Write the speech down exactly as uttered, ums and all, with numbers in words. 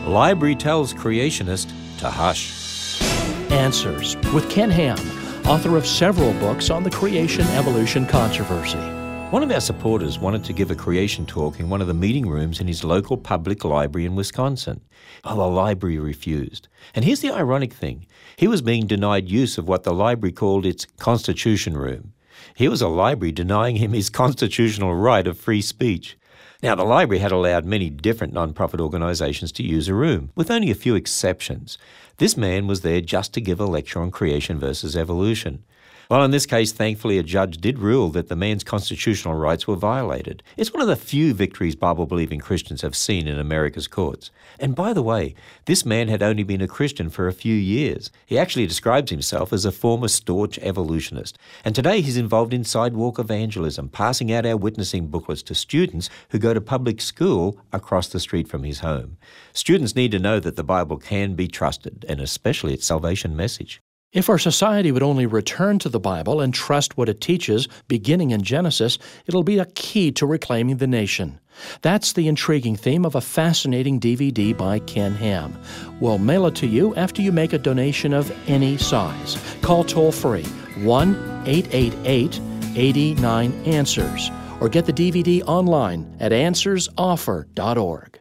Library tells creationist to hush. Answers with Ken Ham, author of several books on the creation-evolution controversy. One of our supporters wanted to give a creation talk in one of the meeting rooms in his local public library in Wisconsin. Oh, the library refused. And here's the ironic thing. He was being denied use of what the library called its Constitution Room. Here was a library denying him his constitutional right of free speech. Now, the library had allowed many different non-profit organisations to use a room, with only a few exceptions. This man was there just to give a lecture on creation versus evolution. Well, in this case, thankfully, a judge did rule that the man's constitutional rights were violated. It's one of the few victories Bible-believing Christians have seen in America's courts. And by the way, this man had only been a Christian for a few years. He actually describes himself as a former staunch evolutionist. And today he's involved in sidewalk evangelism, passing out our witnessing booklets to students who go to public school across the street from his home. Students need to know that the Bible can be trusted, and especially its salvation message. If our society would only return to the Bible and trust what it teaches, beginning in Genesis, it'll be a key to reclaiming the nation. That's the intriguing theme of a fascinating D V D by Ken Ham. We'll mail it to you after you make a donation of any size. Call toll-free one eight eight eight, eight nine, ANSWERS or get the D V D online at answers offer dot org.